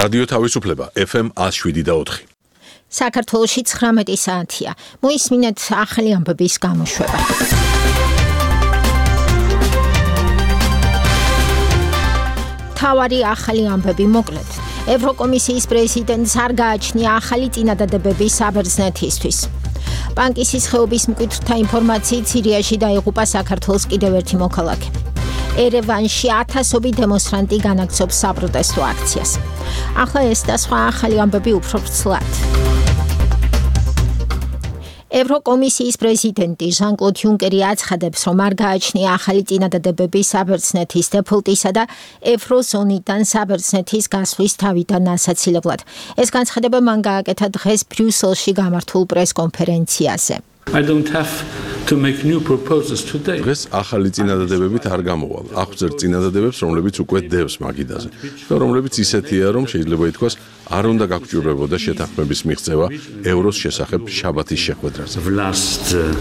რადიო თავისუფლება FM 107.4. საქართველოში 19 საათია. მოისმინეთ ახალი ამბების გამოშვება. თავარი ახალი ამბები მოკლედ. ევროკომისიის პრეზიდენტს არ გააჩნია ახალი წინადადებები საბერძნეთისთვის. ბანკის ხეობის მკვიდრთა ინფორმაციით სირიაში დაიღუპა საქართველოს კიდევ ერთი მოქალაქე. ერევანში ათასობით დემონსტრანტი განაგრძობს საპროტესტო აქციას. ახლა ეს და სხვა ახალი ამბები უფრო ვრცლად. ევროკომისიის პრეზიდენტი ჟან-კლოდ იუნკერი აცხადებს, რომ არ გააჩნია ახალი წინადადებები საბერძნეთის დეფოლტისა და ევროზონიდან საბერძნეთის გასვლის თავიდან ასაცილებლად. ეს განცხადება მან გააკეთა დღეს ბრიუსელში გამართულ პრესკონფერენციაზე. I don't have to make new proposals today. დღეს ახალი წინადადებებით არ გამოვალ. აღვწერ წინადადებებს, რომლებიც უკვე დევს მაგიდაზე. და რომლებიც ისეთია, რომ შეიძლება ითქვას, არ უნდა გაგჭირვებოდა შეთანხმების მიღწევა ევროს შესახებ შაბათის შეხვედრაზე. Last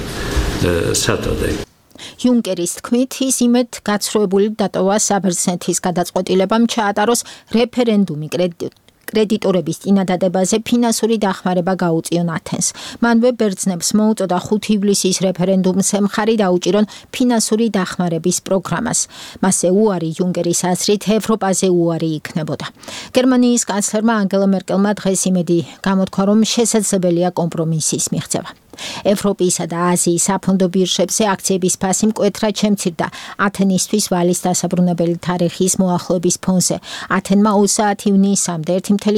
Saturday. იუნკერის თქმით, ის იმედ გაცრუებული დატოვა საბერძნეთის გადაწყვეტილებამ ჩაატაროს რეფერენდუმი კრედიტორების წინადადებაზე ფინანსური დახმარება გაუწიონ ათენს. მანვე ბერძნებს მოუწოდა 5 ივლისის რეფერენდუმზე მხარი დაუჭირონ ფინანსური დახმარების პროგრამას. მასზე უარი იუნკერის აზრით ევროპაზე უარი იქნებოდა. გერმანიის კანცლერმა ანგელა მერკელმა დღეს იმედი გამოთქვა, რომ შესაძლებელია კომპრომისის მიღწევა. ევროპისა და აზიის საფონდო ბირჟებზე აქციების ფასი მკვეთრად შემცირდა ათენისთვის ვალის დასაბრუნებელი თარიღის მოახლოების ფონზე. ათენმა 30 ივნისამდე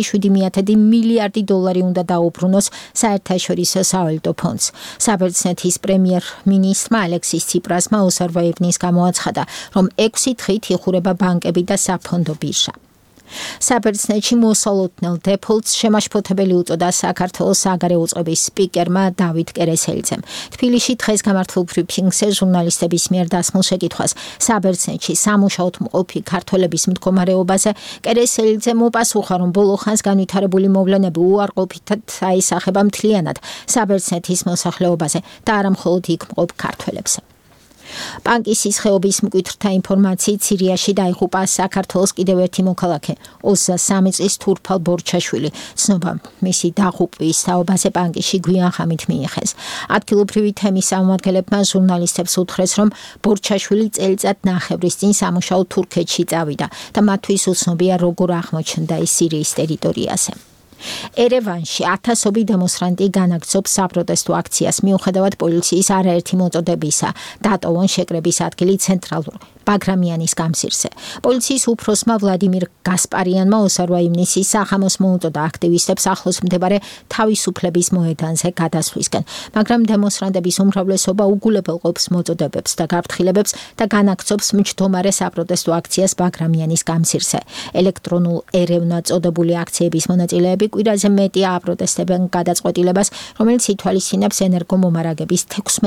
1,7 მილიარდი დოლარი უნდა დაუბრუნოს საერთაშორისო სავალუტო ფონდს. საბერძნეთის პრემიერ-მინისტრმა ალექსის ციპრასმა 28 ივნის გამოაცხადა, რომ 6 დღით იხურება ბანკები და საფონდო ბირჟა. საბერძნეთში მოსალოდნელ დეფოლტს შემაშფოთებელი უწოდა საქართველოს საგარეო უწყების სპიკერმა დავით კერესელიძემ. თბილისში დღეს გამართულ ბრიფინგზე ჟურნალისტების მიერ დასმულ შეკითხვას საბერძნეთში სამუშაოდ მყოფი ქართველების მდგომარეობაზე კერესელიძემ უპასუხა, რომ ბოლო ხანს განვითარებული მოვლენები უარყოფითად აისახება მთლიანად საბერძნეთის მოსახლეობაზე და არა მხოლოდ იქ მყოფ ქართველებზე. ბანკის ხეობის მკვიდრთა ინფორმაციით სირიაში დაიღუპა საქართველოს კიდევ ერთი მოქალაქე 23 წლის თურფალ ბორჩაშვილი. ცნობა მისი დაღუპვის თაობაზე ბანკში გვიანხამით მიიღეს. ადგილობრივი თემის წარმომადგენლებმა ჟურნალისტებს უთხრეს, რომ ბორჩაშვილი წელიწად ნახევრის წინ სამუშაოდ თურქეთში წავიდა და მათთვის უცნობია როგორ აღმოჩნდა ის სირიის ტერიტორიაზე. ერევანში ათასობით დემონსტრანტი განაგრძობს საპროტესტო აქციას მიუხედავად პოლიციის არაერთი მოწოდებისა დატოვონ შეკრების ადგილი ცენტრალურ ბაგრამიანის გამზირზე. პოლიციის უფროსმა ვლადიმირ გასპარიანმა 28 ივნისის სახამოს მოუწოდა აქტივისტებს ახლოს მდებარე თავისუფლების მოედანზე გადასვლისკენ, მაგრამ დემონსტრანტების უმრავლესობა უგულებელყოფს მოწოდებებს და გაფრთხილებებს და განაგრძობს მჯდომარე საპროტესტო აქციას ბაგრამიანის გამზირზე. ელექტრონულ ერევნა წოდებული აქციების მონაწილეები კვირაზე მეტი აპროტესტებენ გადაწყვეტილებას, რომელიც ითვალისწინებს ენერგომომარაგების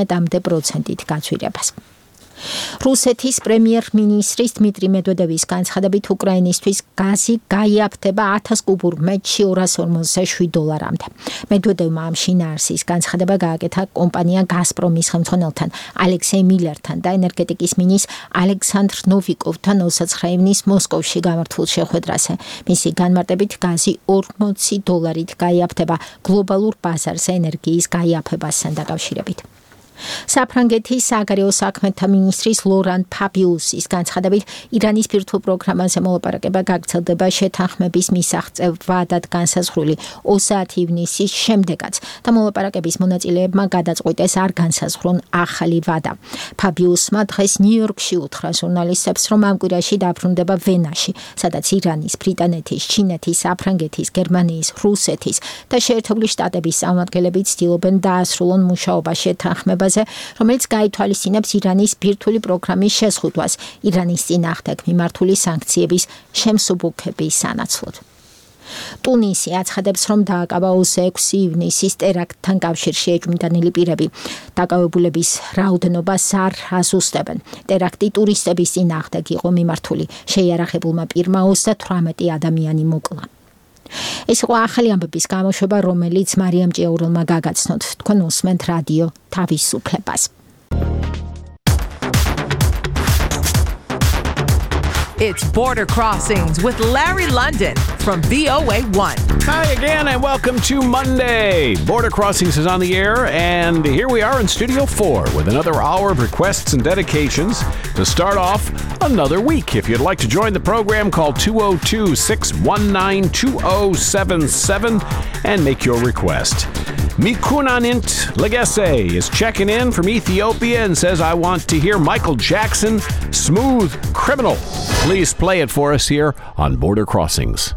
16% გაცვლებას. რუსეთის პრემიერ-მინისტრის დმიტრი მედვედევის განცხადებით უკრაინისთვის გაზი გაიაფთება 1000 კუბურ მეტრში $247. მედვედევმა ამ შინაარსის განცხადება გააკეთა კომპანია გაზპრომის ხელმძღვანელთან ალექსეი მილერთან და ენერგეტიკის მინისტრ ალექსანდრ ნოვიკოვთან 29 ივნის მოსკოვში გამართულ შეხვედრაზე. მისი განმარტებით გაზი $40 გაიაფთება გლობალურ ბაზარზე ენერგიის გაიაფებასთან დაკავშირებით. საფრანგეთის საგარეო საქმეთა მინისტრის ლორან ფაბიუსის განცხადებით ირანის ბირთვულ პროგრამაზე მოლაპარაკება გაგრძელდება შეთანხმების მისაღწევ ვადად განსაზღვრული 30 ივნისის შემდეგაც და მოლაპარაკების მონაწილეებმა გადაწყვიტეს არ განსაზღვრონ ახალი ვადა. ფაბიუსმა დღეს ნიუ-იორკში უთხრა ჟურნალისტებს, რომ ამ კვირაში დაბრუნდება ვენაში, სადაც ირანის, ბრიტანეთის, ჩინეთის, საფრანგეთის, გერმანიის, რუსეთის და შეერთებული შტატების წარმომადგენლები ცდილობენ დაასრულონ მუშაობა შეთანხმებას, რომელიც გაითვალისწინებს ირანის ბირთვული პროგრამის შეზღუდვას ირანის წინააღმდეგ მიმართული სანქციების შემსუბუქების სანაცვლოდ. ტუნისი აცხადებს, რომ დააკავა 26 ივნისის ტერაქტთან კავშირში ეჭვმიტანილი პირები. დაკავებულების რაოდენობას არ აზუსტებენ. ტერაქტი ტურისტების წინააღმდეგ იყო მიმართული. შეიარაღებულმა პირმა 38 ადამიანი მოკლა. ეს იყო ახალი ამბების გამოშვება, რომელიც მარიამ ჭიაურელმა გაგაცნოთ. თქვენ უსმენთ რადიო თავისუფლებას. It's Border Crossings with Larry London from VOA1. Hi again, and welcome to Monday. Border Crossings is on the air, and here we are in Studio 4 with another hour of requests and dedications to start off another week. If you'd like to join the program, call 202-619-2077 and make your request. Mikunanint Legese is checking in from Ethiopia and says, I want to hear Michael Jackson, Smooth Criminal. Please play it for us here on Border Crossings.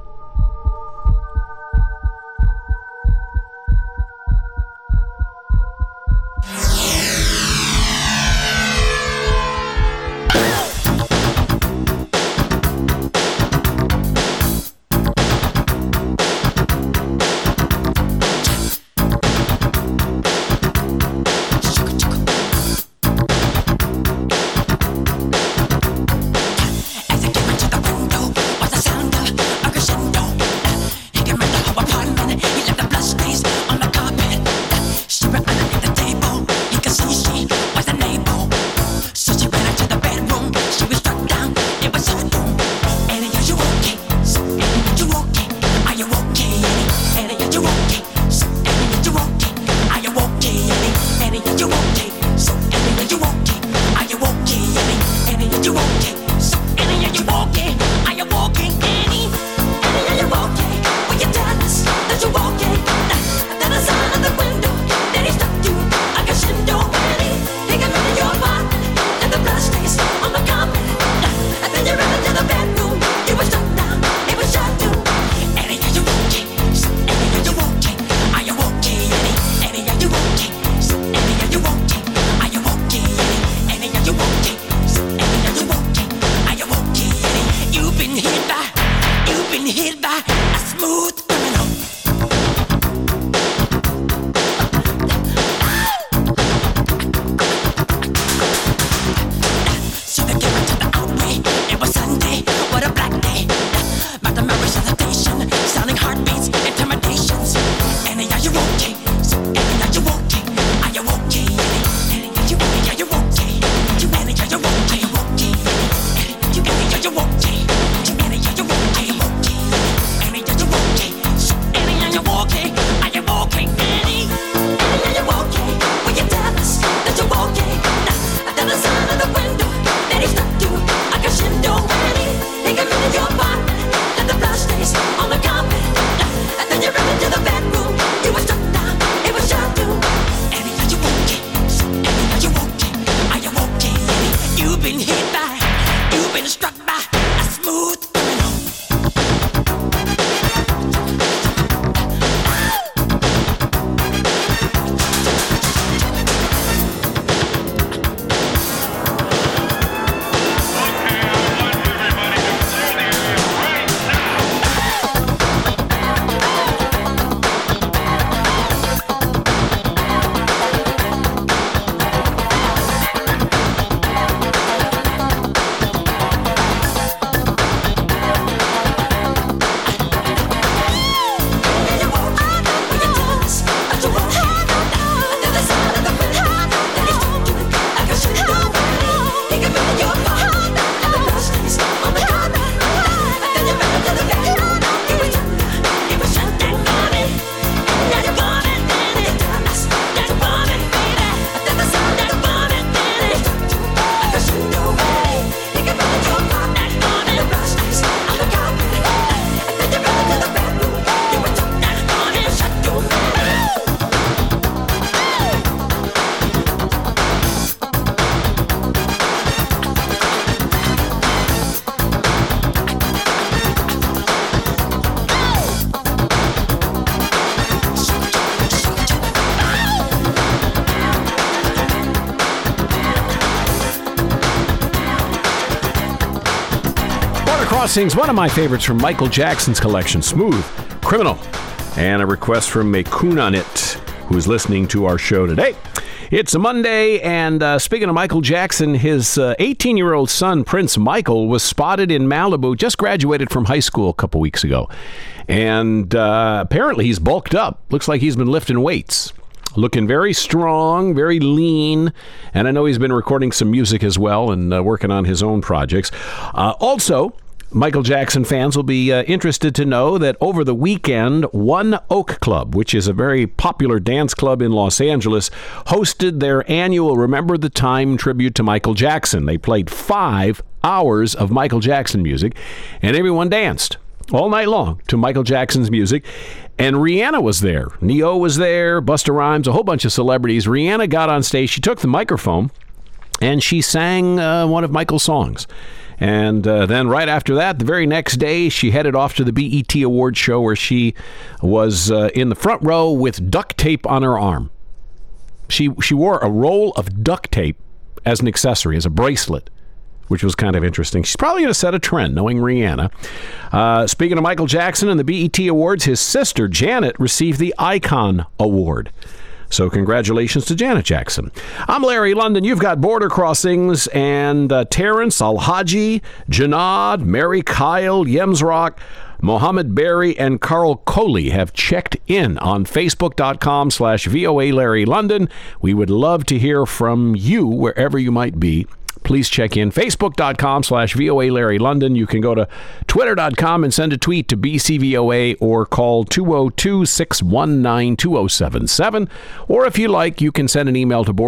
Crossings, one of my favorites from Michael Jackson's collection, Smooth Criminal. And a request from Mekunanit, who's listening to our show today. It's a Monday, and speaking of Michael Jackson, his 18-year-old son, Prince Michael, was spotted in Malibu, just graduated from high school a couple weeks ago. And apparently he's bulked up. Looks like he's been lifting weights. looking very strong, very lean, and I know he's been recording some music as well and working on his own projects. Also, Michael Jackson fans will be interested to know that over the weekend, One Oak Club, which is a very popular dance club in Los Angeles, hosted their annual Remember the Time tribute to Michael Jackson. They played 5 hours of Michael Jackson music, and everyone danced all night long to Michael Jackson's music. And Rihanna was there. Neo was there, Busta Rhymes, a whole bunch of celebrities. Rihanna got on stage. She took the microphone, and she sang one of Michael's songs. And then right after that, the very next day, she headed off to the BET Awards show where she was in the front row with duct tape on her arm. She wore a roll of duct tape as an accessory, as a bracelet, which was kind of interesting. She's probably going to set a trend, knowing Rihanna. Speaking of Michael Jackson and the BET Awards, his sister, Janet, received the Icon Award. So congratulations to Janet Jackson. I'm Larry London. You've got Border Crossings, and Terrence, Alhaji, Janad, Mary Kyle, Yemsrock, Mohammed Berry, and Carl Coley have checked in on Facebook.com/VOA Larry London. We would love to hear from you wherever you might be. Please check in. Facebook.com/VOA Larry London. You can go to Twitter.com and send a tweet to BCVOA or call 202-619-2077. Or if you like, you can send an email to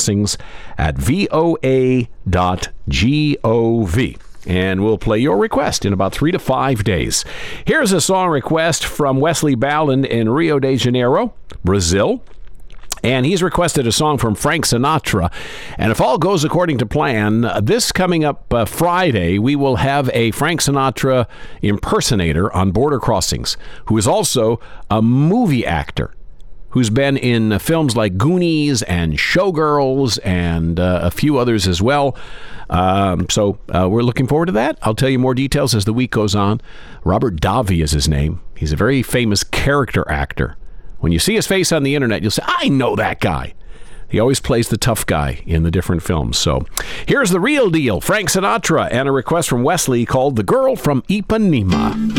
bordercrossings@voa.gov. And we'll play your request in about 3 to 5 days. Here's a song request from Wesley Bowland in Rio de Janeiro, Brazil. And he's requested a song from Frank Sinatra. And if all goes according to plan, this coming up Friday, we will have a Frank Sinatra impersonator on Border Crossings, who is also a movie actor, who's been in films like Goonies and Showgirls and a few others as well. So we're looking forward to that. I'll tell you more details as the week goes on. Robert Davi is his name. He's a very famous character actor. When you see his face on the internet, you'll say, I know that guy. He always plays the tough guy in the different films. So here's the real deal, Frank Sinatra, and a request from Wesley called The Girl from Ipanema.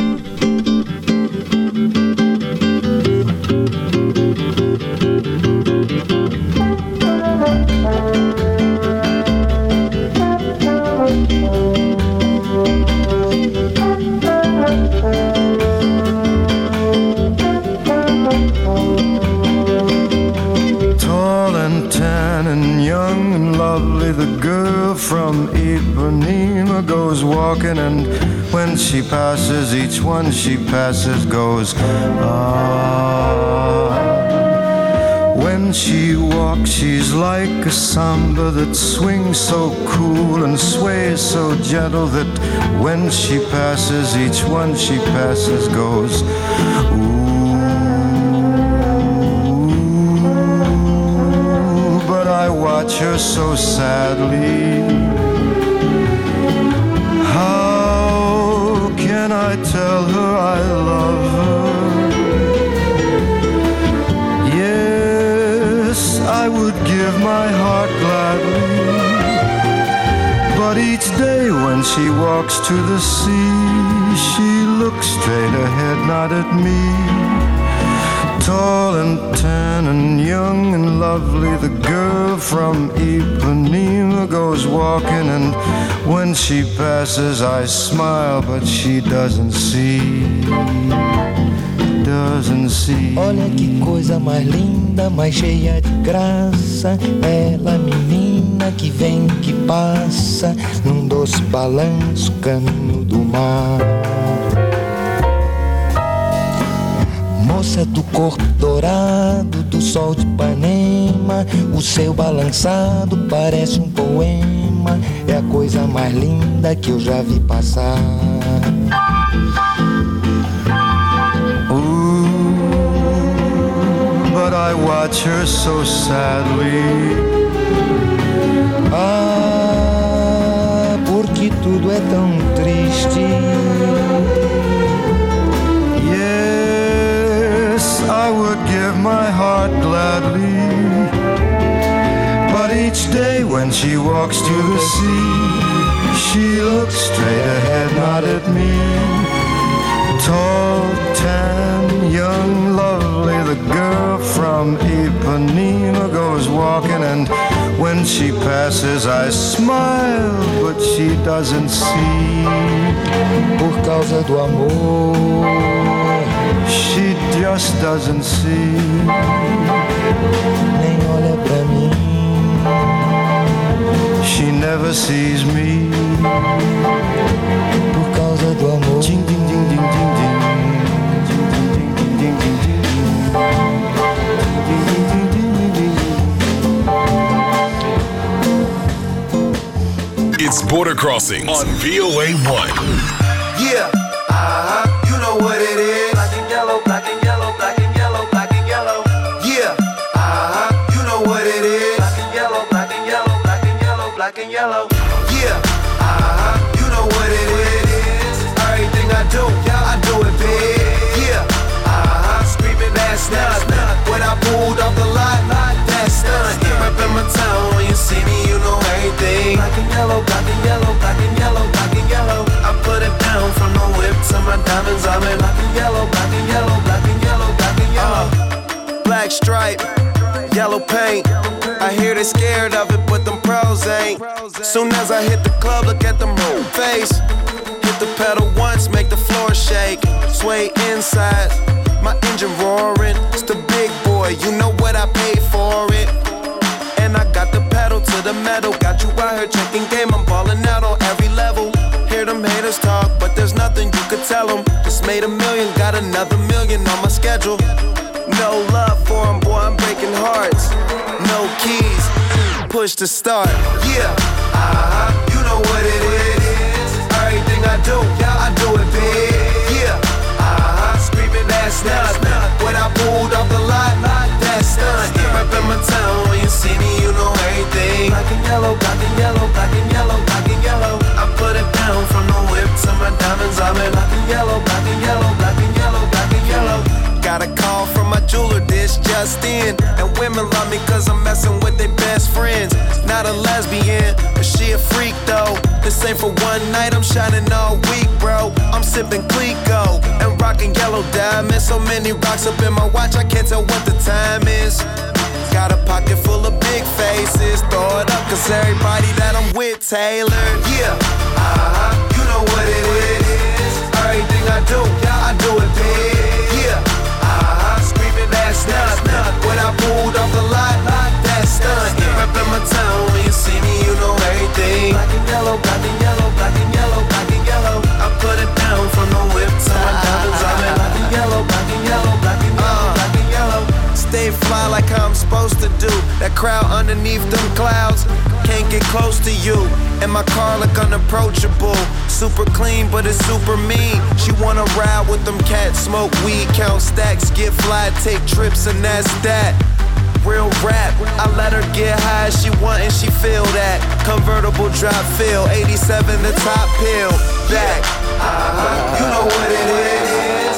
The girl from Ipanema goes walking, and when she passes, each one she passes goes, ah. When she walks, she's like a samba that swings so cool and sways so gentle that when she passes, each one she passes goes, ooh. I watch her so sadly. How can I tell her I love her? Yes, I would give my heart gladly, but each day when she walks to the sea, she looks straight ahead, not at me. Tall and tan and young and lovely, the girl from Ipanema goes walking, and when she passes I smile, but she doesn't see, doesn't see. Olha que coisa mais linda, mais cheia de graça, ela menina que vem, que passa, num doce balanço, caminho do mar. Moça do corpo dourado, do sol de Ipanema, o seu balançado parece um poema, é a coisa mais linda que eu já vi passar. But I watch her so sadly. Ah, porque tudo é tão triste. I would give my heart gladly, but each day when she walks to the sea, she looks straight ahead, not at me. Tall, tan, young, lovely, lovely. The girl from Ipanema goes walking, and when she passes I smile, but she doesn't see. Por causa do amor, she just doesn't see. Nem olha pra mim, she never sees me. Por causa do amor. Ding, ding, ding, ding, ding, ding. It's Border Crossings on VOA1. Yeah, you know what it is. Black and yellow, black and yellow, black and yellow, black and yellow. Yeah, you know what it is. Black and yellow, black and yellow, black and yellow, black and yellow. Yeah, you know what it is. Everything I do, yeah, I do it big. Yeah, screaming that's not when I pulled off the lot. That's not reppin' my town. When you see me, you know everything. Black and yellow, black and yellow, black and yellow, black and yellow. I put it down from the whip to my diamonds. I'm in black and yellow, black and yellow, black and yellow, black and yellow. Black stripe, yellow paint. I hear they scared of it, but them pros ain't. Soon as I hit the club, look at them face. Hit the pedal once, make the floor shake. Sway inside, my engine roaring. It's the big boy, you know what I paid for it. And I got the pedal to the metal. Got you out here checking game, I'm balling out on every level. Hear them haters talk, but there's nothing you could tell them. Just made $1 million, got another $1 million on my schedule. No love for them, boy, I'm breaking hearts. No keys, push to start. Yeah, you know what it is. Everything I do, yeah, I do it big. Yeah, screaming that's not when I pulled off the lot. That's not reppin' my town. When you see me, you know everything. Black and yellow, black and yellow, black and yellow, black and yellow. I put it down from the whip to my diamonds. I'm in black and yellow, black and yellow, black and yellow, black and yellow. Got a call from my jeweler, this just in. And women love me cause I'm messing with their best friends. Not a lesbian, but she a freak though. This ain't for one night, I'm shining all week, bro. I'm sipping Clico and rocking yellow diamonds. So many rocks up in my watch, I can't tell what the time is. Got a pocket full of big faces. Throw it up cause everybody that I'm with tailored. Yeah, you know what it is. Everything I do, yeah, I do it big. Yeah, screaming that's not when I pulled off the lot. That's not reppin' my town. When you see me, you know everything. Black and yellow, black and yellow, black and yellow, black and yellow. I put it down from the whip to my diamonds. I'm in black and yellow, black and yellow, black and yellow, black and yellow. Stay fly like how I'm supposed to do. That crowd underneath them clouds can't get close to you. And my car look unapproachable. Super clean, but it's super mean. She wanna ride with them cats, smoke weed, count stacks, get fly, take trips, and that's that. Real rap, I let her get high as she want and she feel that. Convertible drop feel, 87 the top pill. Back, you know what it is.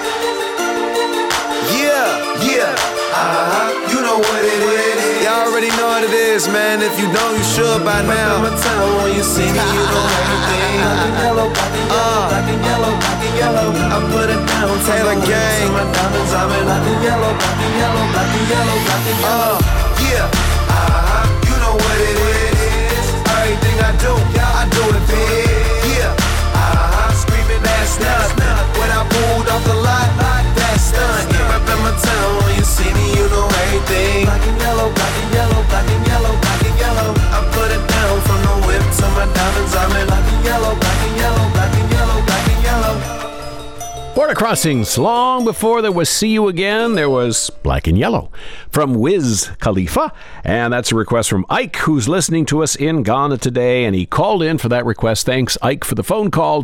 Yeah, you know what it is. Y'all already know what it is, man. If you don't, you should by now. My town when you see me, you know everything. Black and yellow, black and yellow, black and yellow, black and yellow. I put it down, Taylor Gang. My diamonds, I'm in black and yellow, black and yellow, black and yellow, black and yellow. Yeah, you know what it is. Everything I do, yeah, I do it big. Yeah, screaming that's not when I pulled off the lot. That's not reppin' my town. When you see me, you know everything. Black and yellow, black and yellow, black and yellow, black and yellow. I put it down from the whip to my diamonds. I'm in black and yellow, black and yellow, black and yellow, black and yellow. Border Crossings, long before there was See You Again, there was Black and Yellow from Wiz Khalifa. And that's a request from Ike, who's listening to us in Ghana today. And he called in for that request. Thanks, Ike, for the phone call.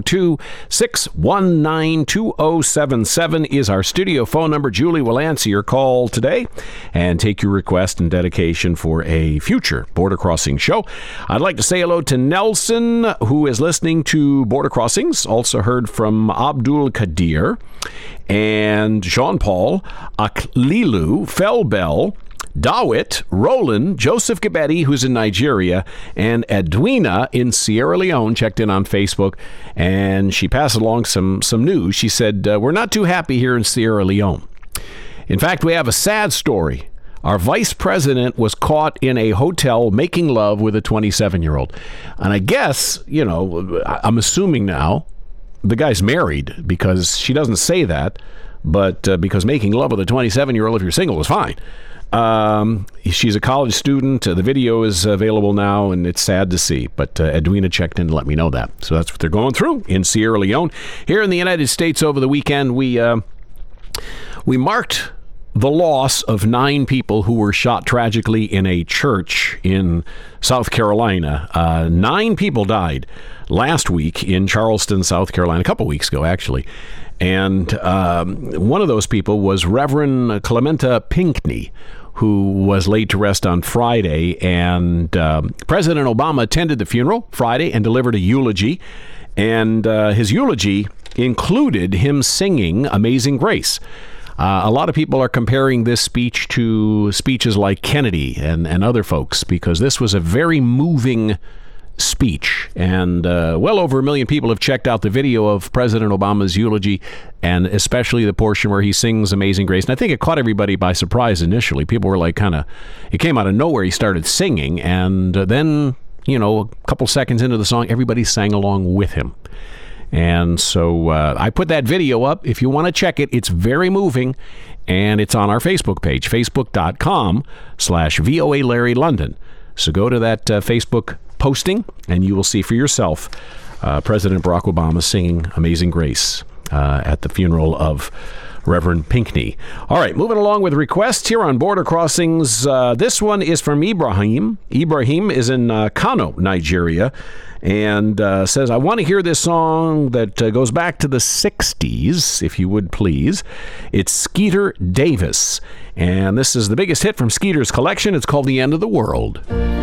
202-619-2077 is our studio phone number. Julie will answer your call today and take your request and dedication for a future Border Crossing show. I'd like to say hello to Nelson, who is listening to Border Crossings. Also heard from Abdul Kadir and Jean-Paul, Aklilu, Felbel, Dawit, Roland, Joseph Gabeti, who's in Nigeria, and Edwina in Sierra Leone checked in on Facebook, and she passed along some news. She said, we're not too happy here in Sierra Leone. In fact, we have a sad story. Our vice president was caught in a hotel making love with a 27-year-old. And I guess, I'm assuming now the guy's married, because she doesn't say that, but because making love with a 27-year-old if you're single is fine. She's a college student. The video is available now, and it's sad to see. But Edwina checked in to let me know that. So that's what they're going through in Sierra Leone. Here in the United States over the weekend, we marked the loss of 9 people who were shot tragically in a church in South Carolina. 9 people died last week in Charleston, South Carolina, a couple weeks ago, actually. And one of those people was Reverend Clementa Pinckney, who was laid to rest on Friday. And President Obama attended the funeral Friday and delivered a eulogy. And his eulogy included him singing Amazing Grace. A lot of people are comparing this speech to speeches like Kennedy and other folks, because this was a very moving speech. And well over 1 million people have checked out the video of President Obama's eulogy, and especially the portion where he sings Amazing Grace. And I think it caught everybody by surprise initially. People were like it came out of nowhere. He started singing, and then, a couple seconds into the song, everybody sang along with him. And so I put that video up. If you want to check it, it's very moving, and it's on our Facebook page, facebook.com/VOA Larry London. So go to that Facebook posting, and you will see for yourself President Barack Obama singing Amazing Grace at the funeral of Reverend Pinckney. All right, moving along with requests here on Border Crossings. This one is from Ibrahim. Ibrahim is in Kano, Nigeria, and says, I want to hear this song that goes back to the 60s, if you would please. It's Skeeter Davis, and this is the biggest hit from Skeeter's collection. It's called The End of the World.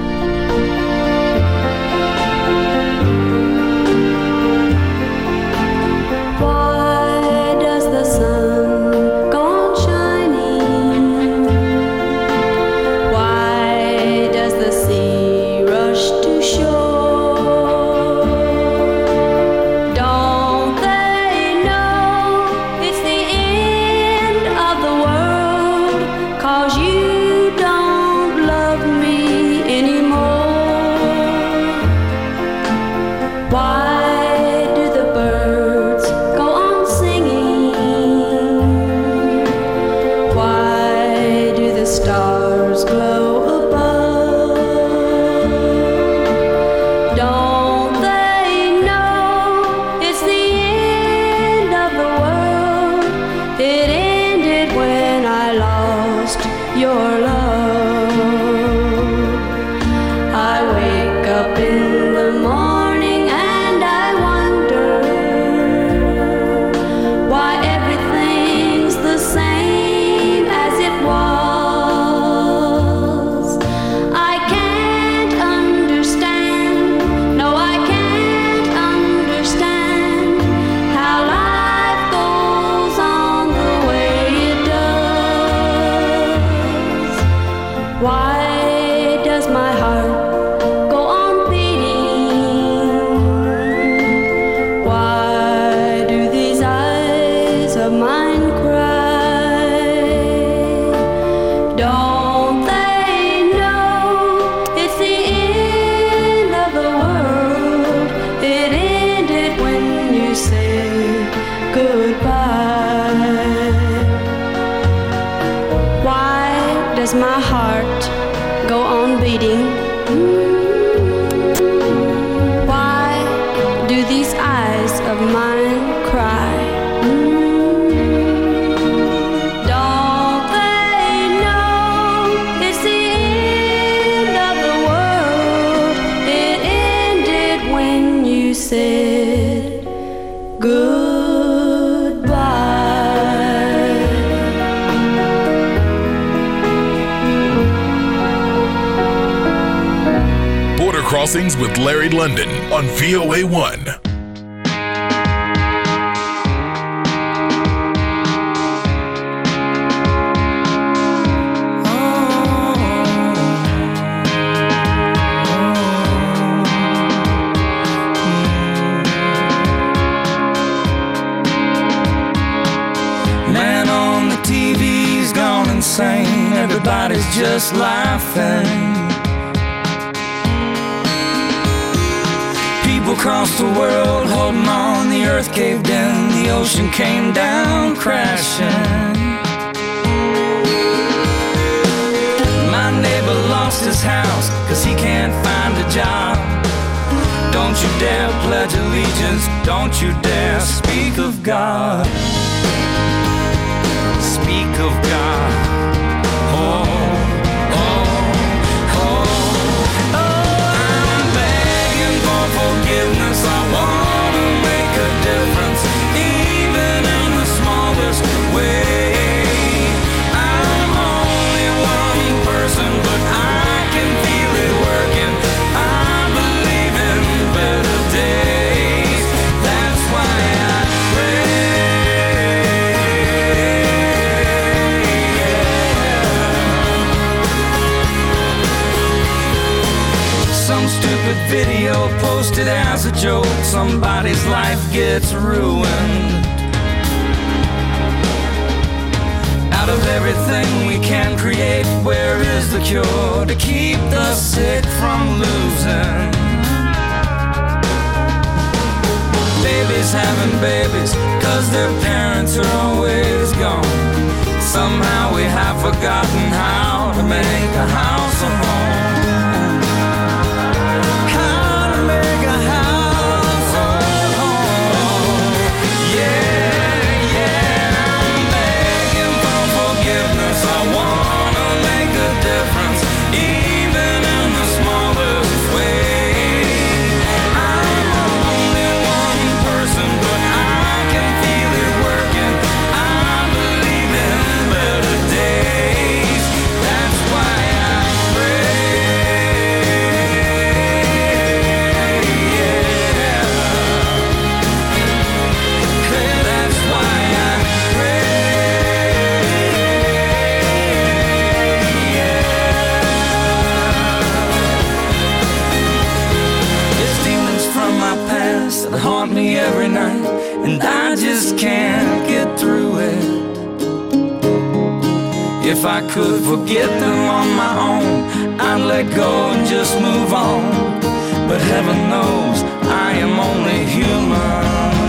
Crossings with Larry London on VOA1. Man on the TV's everybody's just laughing. People across the world holding on, the earth caved in, the ocean came down crashing. My neighbor lost his house 'cause he can't find a job. Don't you dare pledge allegiance, don't you dare speak of God. Speak of God. Oh. Forgiveness, I want to make a difference, even in the smallest way. I'm only one person, but I can feel it working. I believe in better days. That's why I pray. Some stupid video posted as a joke, somebody's life gets ruined. Out of everything we can create, where is the cure to keep the sick from losing? Babies having babies 'cause their parents are always gone. Somehow we have forgotten how to make a house a home. Haunt me every night, and I just can't get through it. If I could forget them on my own, I'd let go and just move on. But heaven knows I am only human.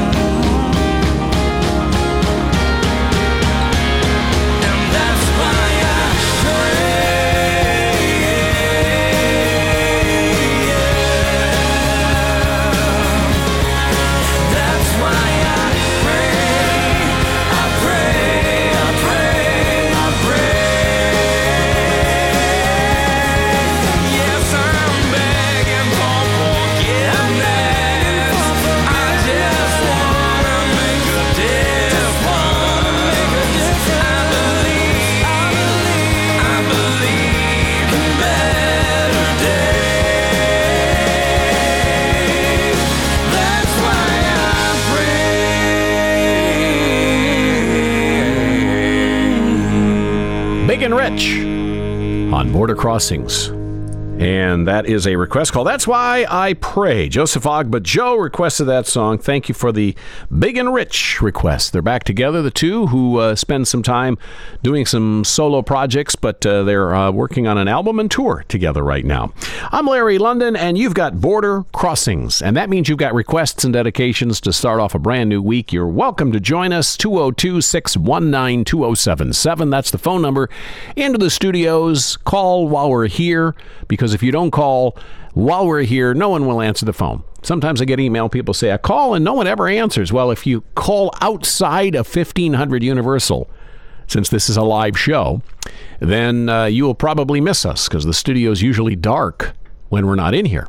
Big and Rich on Border Crossings. And that is a request call. That's why I pray. Joseph Ogba Joe requested that song. Thank you for the Big and Rich request. They're back together, the two who spend some time doing some solo projects, but they're working on an album and tour together right now. I'm Larry London, and you've got Border Crossings. And that means you've got requests and dedications to start off a brand new week. You're welcome to join us. 202-619-2077. That's the phone number into the studios. Call while we're here, because if you don't call while we're here, no one will answer the phone. Sometimes I get email, people say, I call and no one ever answers. Well, if you call outside of 1500 Universal, since this is a live show, then you will probably miss us, because the studio is usually dark when we're not in here.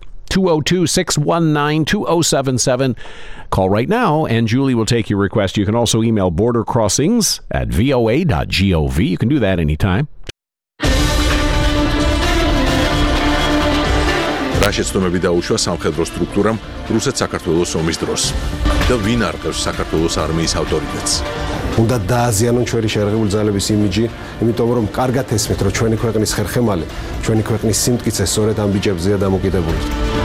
202-619-2077. Call right now, and Julie will take your request. You can also email bordercrossings@voa.gov. You can do that anytime. რა შეცდომები დაუშვა სამხედრო სტრუქტურამ რუსეთ-საქართველოს ომის დროს და ვინ არყევს საქართველოს არმიის ავტორიტეტს? უნდა დააზიანონ ჩვენი შერღებული ძალების იმიჯი, იმიტომ რომ კარგად ესმით, რომ ჩვენი ქვეყნის ხერხემალი, ჩვენი ქვეყნის სიმტკიცე სწორედ ამ ბიჭებზეა დამოკიდებული.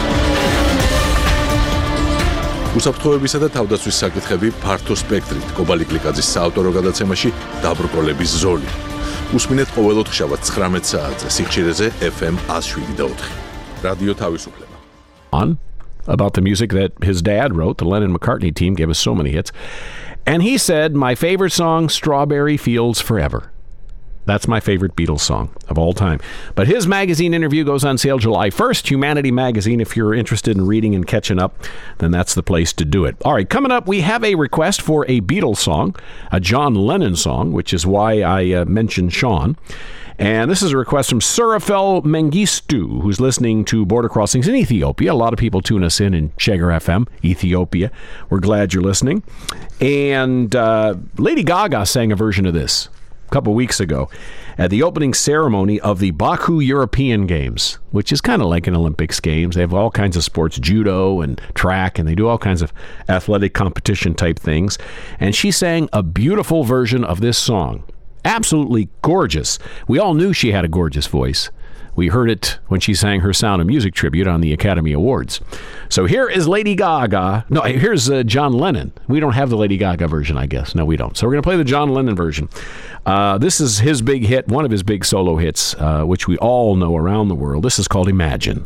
უსაფრთხოებისა და თავდაცვის საკითხები ფართო სპექტრით. კობალი კლიკაძის საავტორო გადაცემაში დაბრკოლების ზოლი. უსმინეთ ყოველ ოთხშაბათს 19 საათზე სიხშირეზე FM 107.4. რადიო თავისუფლება. On about the music that his dad wrote, the Lennon-McCartney team gave us so many hits. And he said, my favorite song, Strawberry Fields Forever. That's my favorite Beatles song of all time. But his magazine interview goes on sale July 1st. Humanity Magazine, if you're interested in reading and catching up, then that's the place to do it. All right, coming up, we have a request for a Beatles song, a John Lennon song, which is why I mentioned Sean. And this is a request from Surafel Mengistu, who's listening to Border Crossings in Ethiopia. A lot of people tune us in Chegar FM, Ethiopia. We're glad you're listening. And Lady Gaga sang a version of this a couple weeks ago at the opening ceremony of the Baku European Games, which is kind of like an Olympics Games. They have all kinds of sports, judo and track, and they do all kinds of athletic competition type things. And she sang a beautiful version of this song. Absolutely gorgeous. We all knew she had a gorgeous voice. We heard it when she sang her Sound of Music tribute on the Academy Awards. So here is Lady Gaga. No, here's John Lennon. We don't have the Lady Gaga version, I guess. No, we don't. So we're going to play the John Lennon version. This is his big hit, one of his big solo hits, which we all know around the world. This is called Imagine.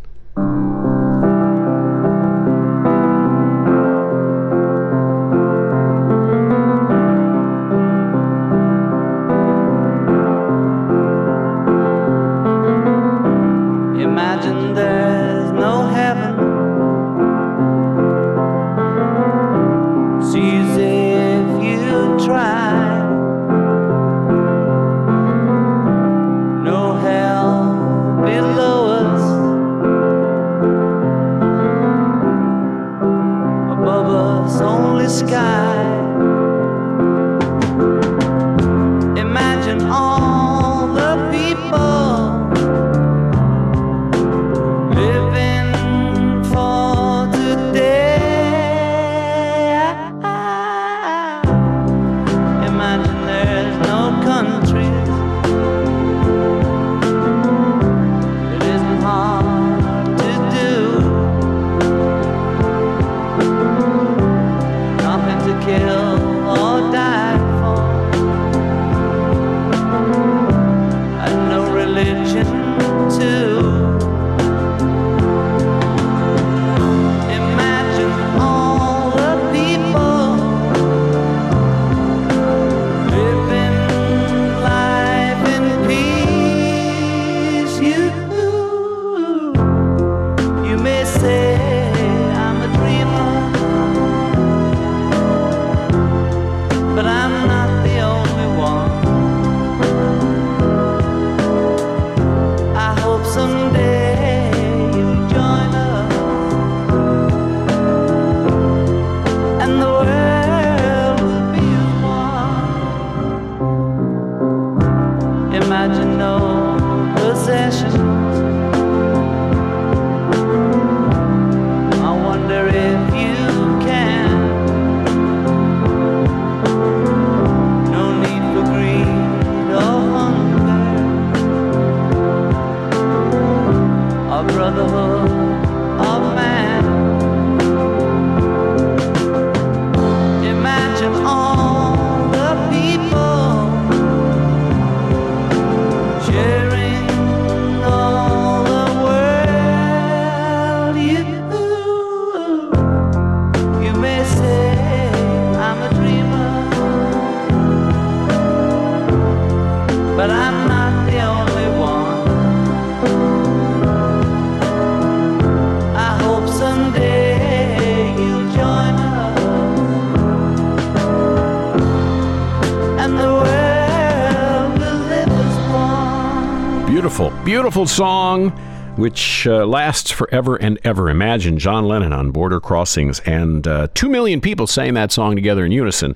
Beautiful song, which lasts forever and ever. Imagine John Lennon on Border Crossings. And 2 million people sang that song together in unison,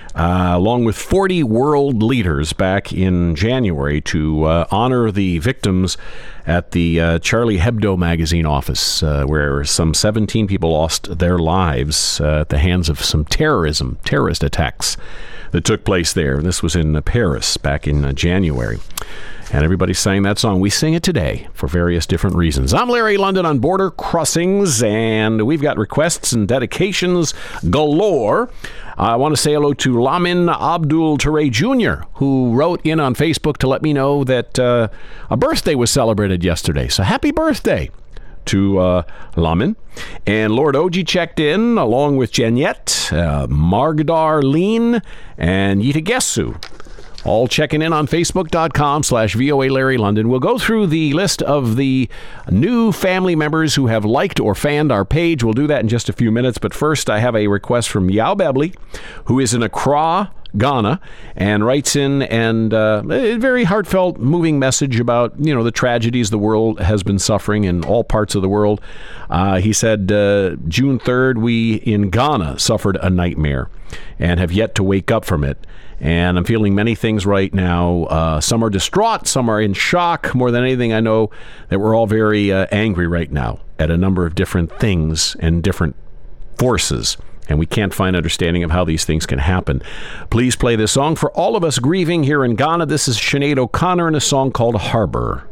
along with 40 world leaders back in January to honor the victims at the Charlie Hebdo magazine office, where some 17 people lost their lives at the hands of some terrorist attacks that took place there. This was in Paris back in January. And everybody sang that song. We sing it today for various different reasons. I'm Larry London on Border Crossings, and we've got requests and dedications galore. I want to say hello to Lamin Abdul Ture Jr., who wrote in on Facebook to let me know that a birthday was celebrated yesterday. So happy birthday to Lamin. And Lord Oji checked in along with Jeanette, Margadar Lean, and Yitagesu. All checking in on Facebook.com/VOA Larry London. We'll go through the list of the new family members who have liked or fanned our page. We'll do that in just a few minutes. But first, I have a request from Yao Bebley, who is in Accra, Ghana, and writes in and a very heartfelt, moving message about, the tragedies the world has been suffering in all parts of the world. He said, June 3rd, we in Ghana suffered a nightmare and have yet to wake up from it. And I'm feeling many things right now. Some are distraught, some are in shock. More than anything, I know that we're all very angry right now at a number of different things and different forces. And we can't find understanding of how these things can happen. Please play this song for all of us grieving here in Ghana. This is Sinead O'Connor in a song called Harbor.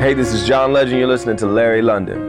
Hey, this is John Legend. You're listening to Larry London.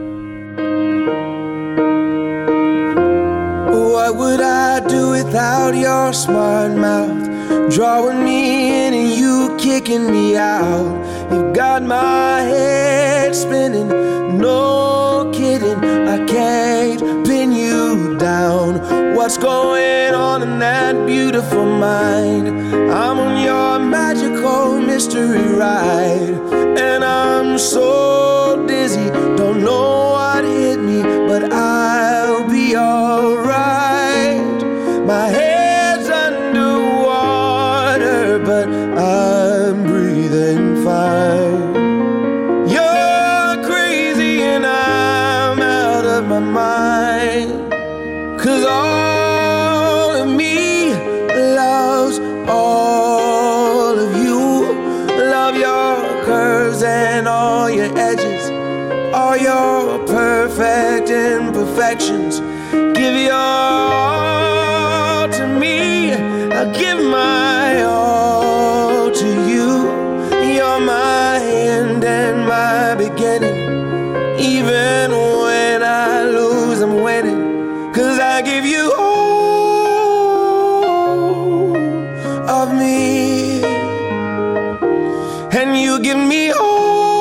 What would I do without your smart mouth? Drawing me in and you kicking me out. You got my head spinning, no kidding. I can't pin you down. What's going on in that beautiful mind? I'm on your magical mystery ride, and I'm so dizzy, don't know what hit me, but I'll be alright. My head's underwater, but I'm breathing fine. You're crazy and I'm out of my mind, 'cause all of me loves all of you. Love your curves and all your edges, all your perfect imperfections. Give your all to me, I'll give my all to you. You're my end and my beginning. Even when I lose, I'm winning, 'cause I give you all of me, and you give me all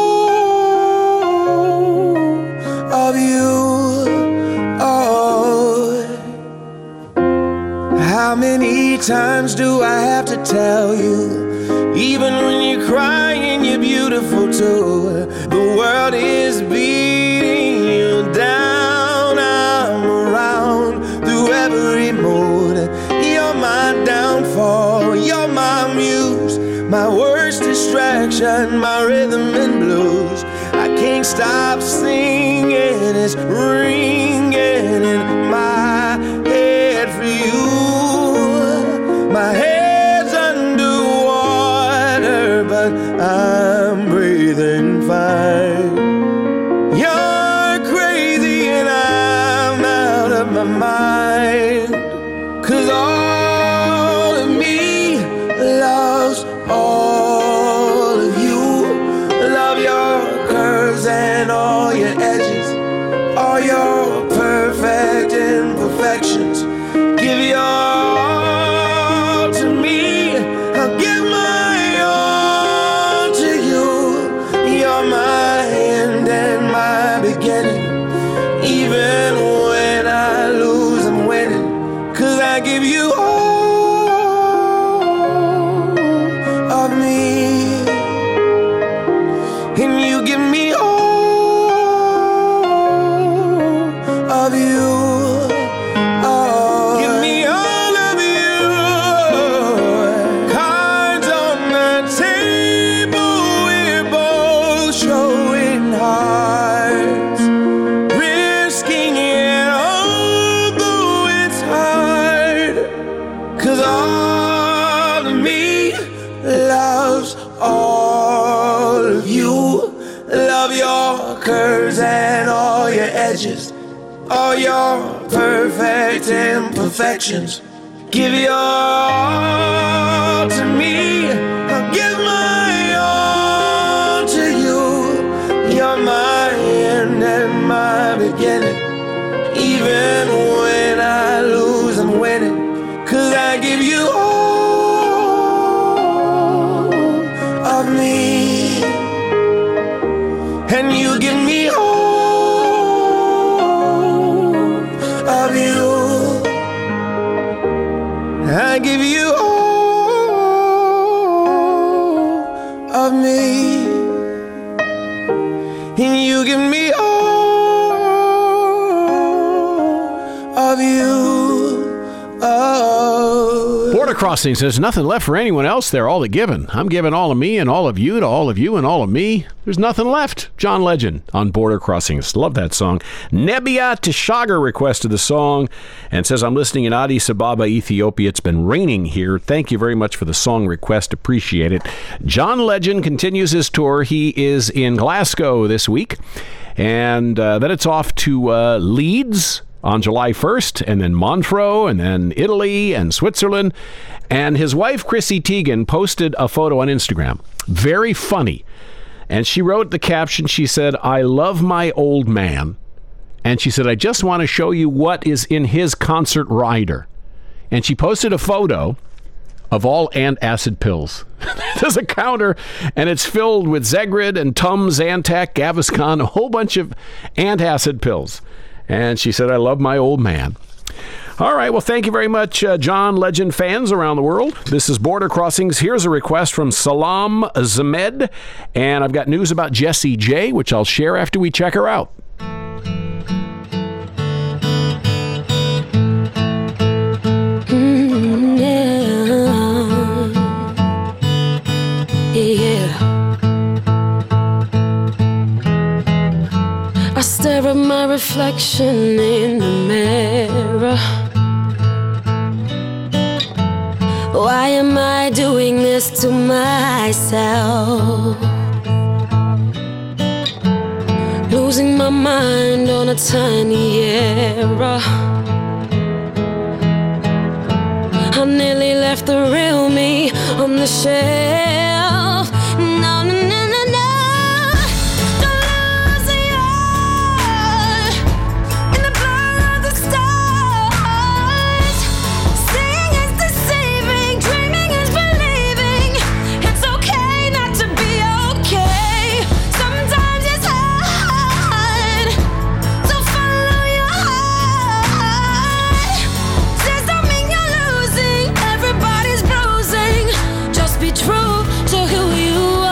of you. Oh, how many times do I have to tell you? Even when you're crying, you're beautiful too. The world is beating you down. I'm around through every mood. You're my downfall, you're my muse, my worst distraction, my rhythm and blues. I can't stop singing, it's ringing in my head for you. My head's underwater, but I'm breathing fine. You're crazy and I'm out of my mind, 'cause all of me loves all of you. Love your curves and all your edges, all your perfect imperfections. Give your all to me, I'll give my all to you. You're my end and my beginning. Even when I lose, I'm winning, 'cause I give you all of me, and you give me all of you. Oh, give me all of you. Cards on the table, we're both showing hearts, risking it although it's hard, 'cause all of me loves all of you. Love your curves and all your edges, all your perfect imperfections. Give your all to me, I'll give my all to you. You're my end and my beginning. Even when I lose, I'm winning, 'cause I give you all of me, and you give me all of you. I give you all of me, and you give me all of you. Oh. Border Crossings, there's nothing left for anyone else there. All the giving. I'm giving all of me and all of you to all of you and all of me. There's nothing left. John Legend on Border Crossings. Love that song. Nebia Tishagar requested the song and says, I'm listening in Addis Ababa, Ethiopia. It's been raining here. Thank you very much for the song request. Appreciate it. John Legend continues his tour. He is in Glasgow this week. And then it's off to Leeds on July 1st, and then Montreux, and then Italy and Switzerland. And his wife, Chrissy Teigen, posted a photo on Instagram. Very funny. And she wrote the caption. She said, "I love my old man." And she said, "I just want to show you what is in his concert rider." And she posted a photo of all antacid pills. There's a counter, and it's filled with Zegrid and Tums, Zantac, Gaviscon, a whole bunch of antacid pills. And she said, "I love my old man." All right, well, thank you very much, John Legend fans around the world. This is Border Crossings. Here's a request from Salam Zamed, and I've got news about Jessie J, which I'll share after we check her out. I stare at my reflection in the mirror. Why am I doing this to myself? Losing my mind on a tiny error. I nearly left the real me on the shelf. No, no, no, no, no. Don't lose your eye in the blur of the stars. Seeing is deceiving, dreaming is believing. It's okay not to be okay. Sometimes it's hard to follow your heart. Says don't mean you're losing. Everybody's bruising. Just be true to who you are.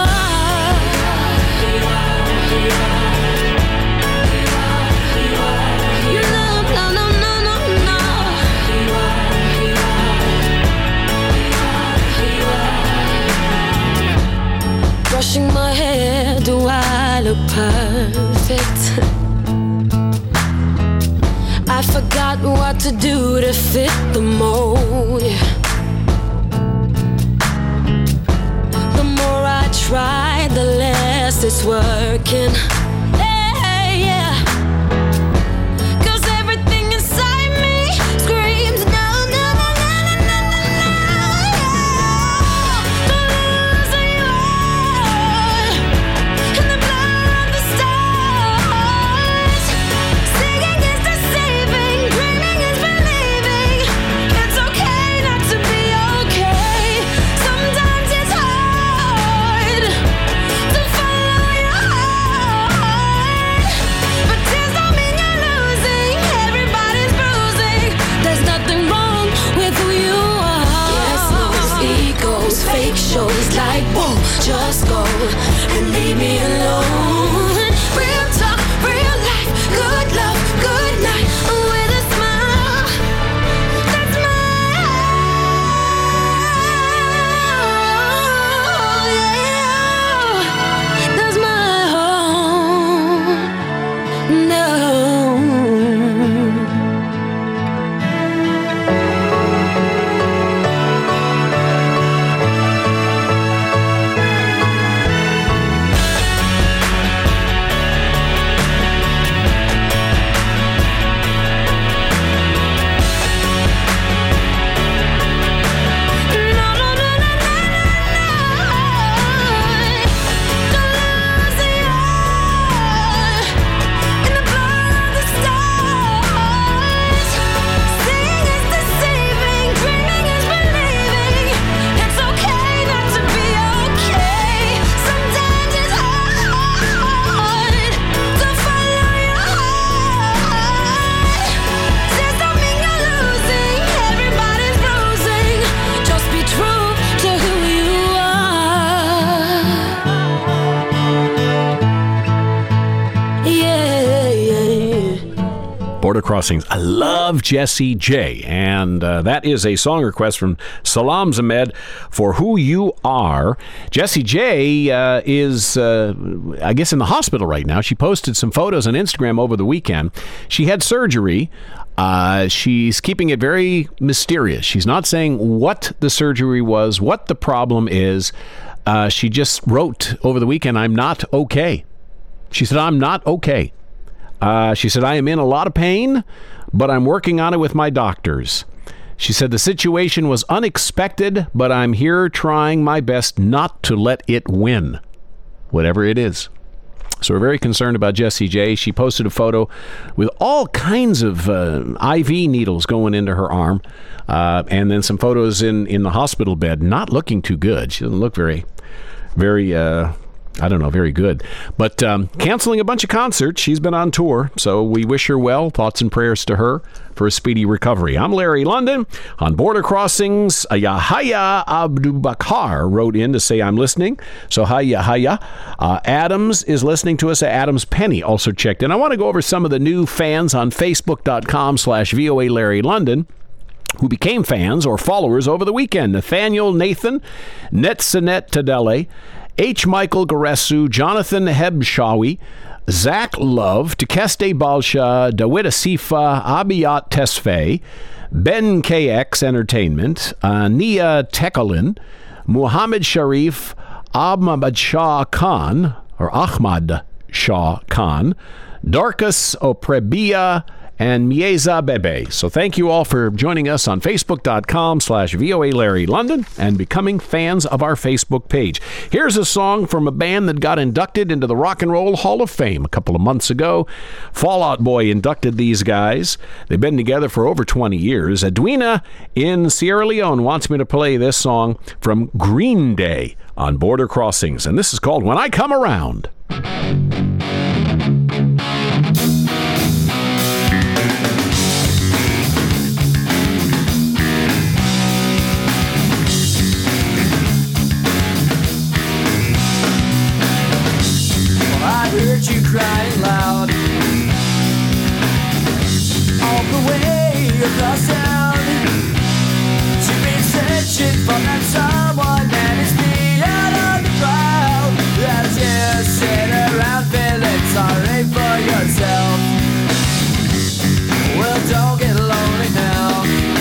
You love, no, no, no, no, no. Brushing my hair, do I look perfect? I forgot what to do to fit the mold. The more I try, the less it's working. Hey, yeah. 'Cause everything inside me screams no, no, no, no, no, no, no, yeah. Don't lose your eye in the blur of the stars. Singing is deceiving, dreaming is believing. It's okay not to be okay. Sometimes it's hard to follow your heart. But tears don't mean you're losing. Everybody's bruising. There's nothing wrong with who you are. Yes, those egos, fake shows like whoa, just go and leave me alone. Real talk, real life, good love, good night with a smile. That's my home, yeah. That's my home. No. Border Crossings. I love Jessie J. And that is a song request from Salam Zamed for Who You Are. Jessie J is, I guess, in the hospital right now. She posted some photos on Instagram over the weekend. She had surgery. She's keeping it very mysterious. She's not saying what the surgery was, what the problem is. She just wrote over the weekend, "I'm not okay." She said, "I'm not okay." She said, "I am in a lot of pain, but I'm working on it with my doctors." She said, "The situation was unexpected, but I'm here trying my best not to let it win." whatever it is. So we're very concerned about Jessie J. She posted a photo with all kinds of IV needles going into her arm, and then some photos in the hospital bed, not looking too good. She doesn't look very very good. But canceling a bunch of concerts. She's been on tour, so we wish her well. Thoughts and prayers to her for a speedy recovery. I'm Larry London. On Border Crossings, Yahya Abdubakar wrote in to say, I'm listening. So hi, Yahya. Adams is listening to us. Adams Penny also checked in. I want to go over some of the new fans on Facebook.com/VOA Larry London who became fans or followers over the weekend. Nathaniel Nathan, Netsanet Tadele, H. Michael Garesu, Jonathan Hebshawi, Zach Love, Tekeste Balsha, Dawit Asifa, Abiyat Tesfaye, Ben KX Entertainment, Nia Tekalin, Muhammad Sharif, Ahmad Shah Khan, Darkus Oprebia, and Mieza Bebe. So thank you all for joining us on Facebook.com/VOA Larry London and becoming fans of our Facebook page. Here's a song from a band that got inducted into the Rock and Roll Hall of Fame a couple of months ago. Fall Out Boy inducted these guys. They've been together for over 20 years. Edwina in Sierra Leone wants me to play this song from Green Day on Border Crossings, and this is called When I Come Around. I heard you crying loud all the way across town. You've been searching for that someone that is me out of the crowd. As you sit around feeling sorry for yourself. Well, don't get lonely now.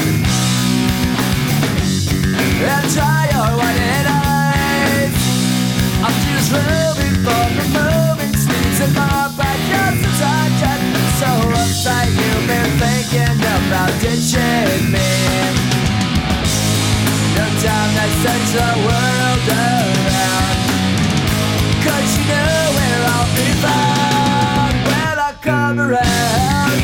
And try your white eyes. I'm just moving for the moment. In my backyard since I got so uptight. You've been thinking about ditching me. No time to search the world around, 'cause you know where I'll be found when I come around.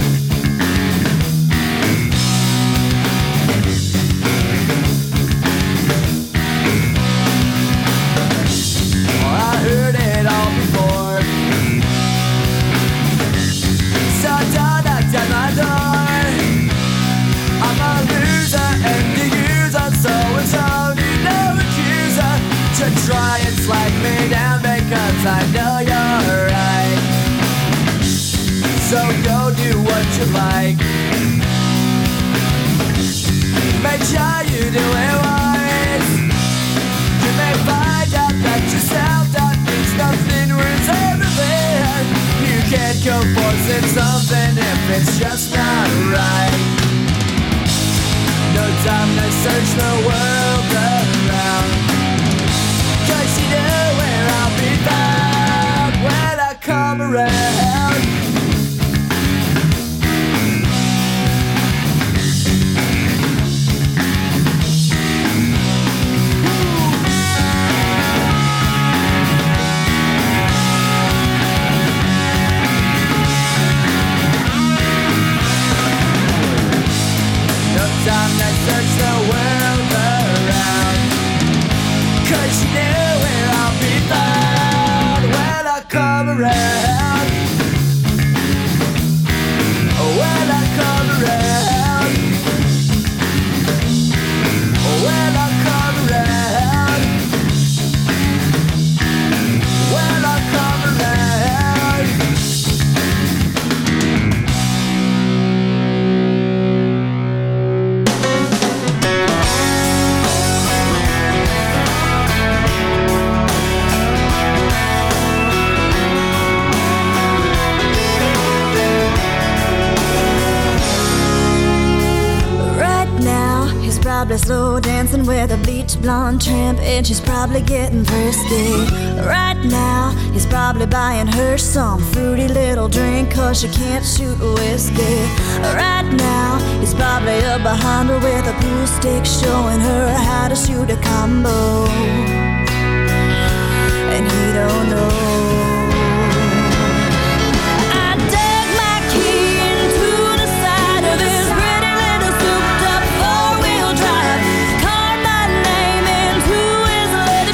Well, I heard it all before. At my door, I'm a loser and the user, so it's only no accuser to try and slag me down because I know you're right. So go do what you like. Make sure you do it wise. You may find out that yourself that means nothing ruins everything. You can't go forcing something if it's just not right. No time to search the world around, 'cause you know where I'll be found when I come around. Time to search the world around, 'cause you know where I'll be found when I come around. When I come around. When I come around. When I come around. Probably slow dancing with a bleach blonde tramp, and she's probably getting thirsty. Right now, he's probably buying her some fruity little drink, 'cause she can't shoot whiskey. Right now, he's probably up behind her with a pool stick, showing her how to shoot a combo. And he don't know. I dug my key into the side of this pretty little souped-up four-wheel drive. Carved my name into his leather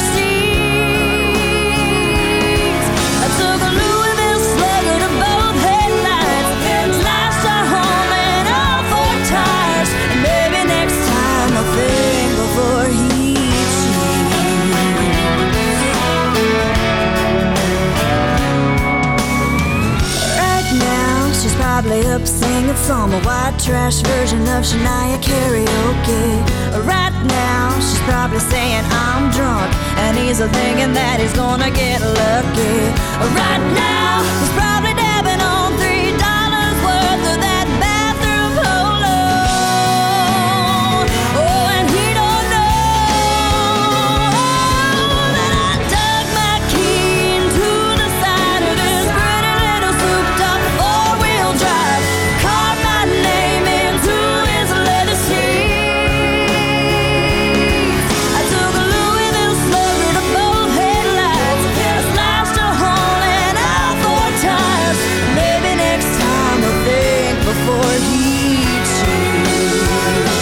seats. I took a Louisville Slugger to both headlights, slashed a hole in all four tires. And maybe next time I'll think before he probably up singing some white trash version of Shania karaoke. Right now, she's probably saying I'm drunk, and he's thinking that he's gonna get lucky. Right now, he's probably dabbing on $3 worth of that bathroom polo. Oh, and he don't know that I dug my key into the side of this pretty little souped-up four-wheel drive. Carved my name into his leather seats. I took a Louisville Slugger to both headlights. I slashed a hole in all four tires. Maybe next time I'll think before he cheats.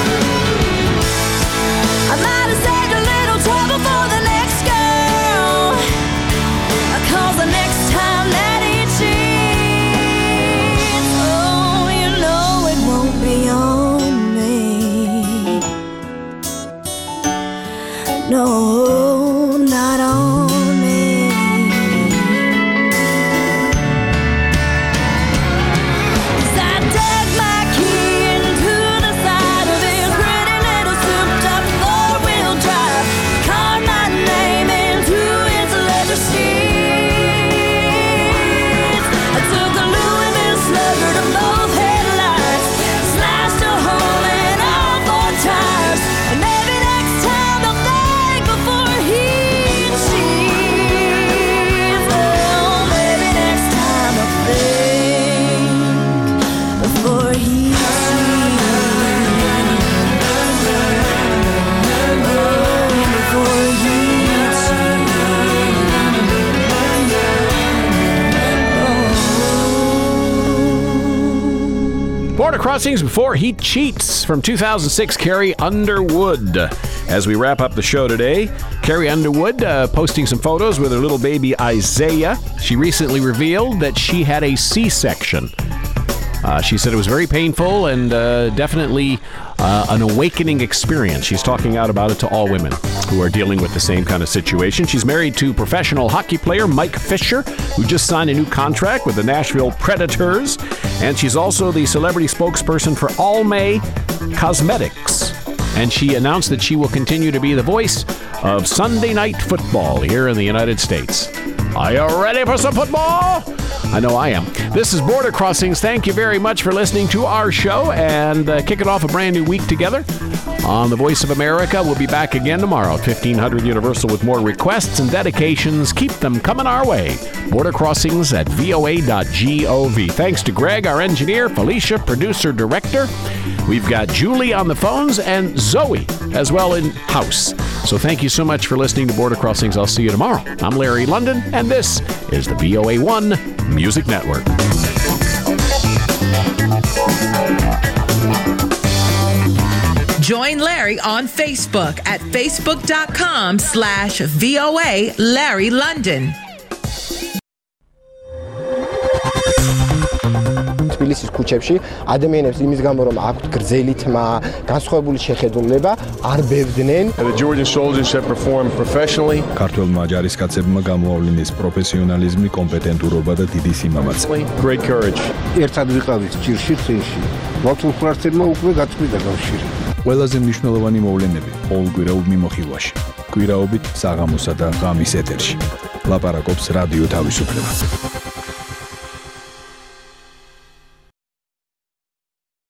I might have saved a little trouble for the next girl, 'cause the next time that he cheats, oh, you know it won't be on me. No, not on me. 'Cause I dug my key into the side of his pretty little souped-up four-wheel drive. Carved my name into his leather seats. I took a Louisville Slugger to both headlights, slashed a hole in all four tires. And maybe next time I'll think before he cheats. Oh, maybe next time I'll think before he Border Crossings Before He Cheats from 2006, Carrie Underwood. As we wrap up the show today, Carrie Underwood posting some photos with her little baby Isaiah. She recently revealed that she had a C-section. She said it was very painful and definitely an awakening experience. She's talking out about it to all women who are dealing with the same kind of situation. She's married to professional hockey player Mike Fisher, who just signed a new contract with the Nashville Predators. And she's also the celebrity spokesperson for Almay Cosmetics. And she announced that she will continue to be the voice of Sunday Night Football here in the United States. Are you ready for some football? I know I am. This is Border Crossings. Thank you very much for listening to our show and kicking off a brand new week together on the Voice of America. We'll be back again tomorrow at 1500 Universal with more requests and dedications. Keep them coming our way. Border Crossings at voa.gov. Thanks to Greg, our engineer, Felicia, producer, director. We've got Julie on the phones and Zoe as well in house. So thank you so much for listening to Border Crossings. I'll see you tomorrow. I'm Larry London, and this is the VOA1 Music Network. Join Larry on Facebook at facebook.com/VOA Larry London. თბილისის ქუჩებში ადამიანებს იმის გამო რომ აქვთ გრძელი თმა, განსხვავებული შეხედულება, არ ბევრდნენ. The Georgian soldiers have performed professionally. ქართველმა ჯარისკაცებმა გამოავლინეს პროფესიონალიზმი, კომპეტენტურობა და დიდი სიმამაცე. Great courage. ერთად ვიყავით ჭირში წინში. მართლმხრივმა უკვე გაწყვიტა კავშირი. ყველაზე მნიშვნელოვანი მოვლენები ყოველკვირეულ მიმოხილვაში. კვირაობით საღამოსა და ღამის ეთერში. ლაპარაკობს რადიო თავისუფლება.